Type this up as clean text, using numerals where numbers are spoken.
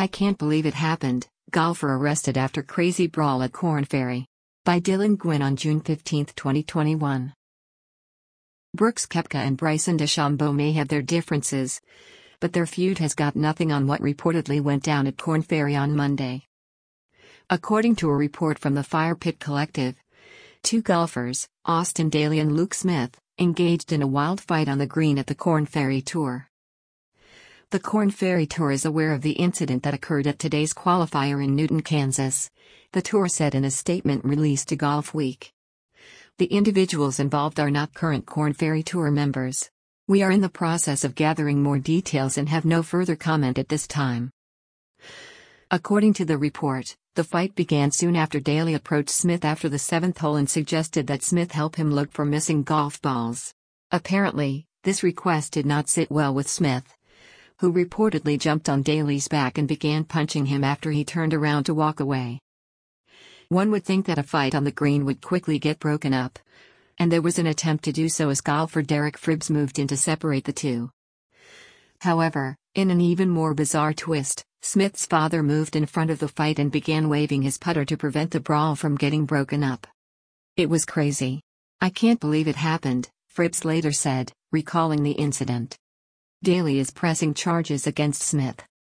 I can't believe it happened. Golfer arrested after crazy brawl at Korn Ferry. By Dylan Gwynn on June 15, 2021. Brooks Koepka and Bryson DeChambeau may have their differences, but their feud has got nothing on what reportedly went down at Korn Ferry on Monday. According to a report from the Fire Pit Collective, two golfers, Austin Daly and Luke Smith, engaged in a wild fight on the green at the Korn Ferry Tour. The Korn Ferry Tour is aware of the incident that occurred at today's qualifier in Newton, Kansas, the tour said in a statement released to Golf Week. The individuals involved are not current Korn Ferry Tour members. We are in the process of gathering more details and have no further comment at this time. According to the report, the fight began soon after Daly approached Smith after the seventh hole and suggested that Smith help him look for missing golf balls. Apparently, this request did not sit well with Smith, who reportedly jumped on Daly's back and began punching him after he turned around to walk away. One would think that a fight on the green would quickly get broken up, and there was an attempt to do so as golfer Derek Fribbs moved in to separate the two. However, in an even more bizarre twist, Smith's father moved in front of the fight and began waving his putter to prevent the brawl from getting broken up. It was crazy. I can't believe it happened, Fribbs later said, recalling the incident. Daly is pressing charges against Smith.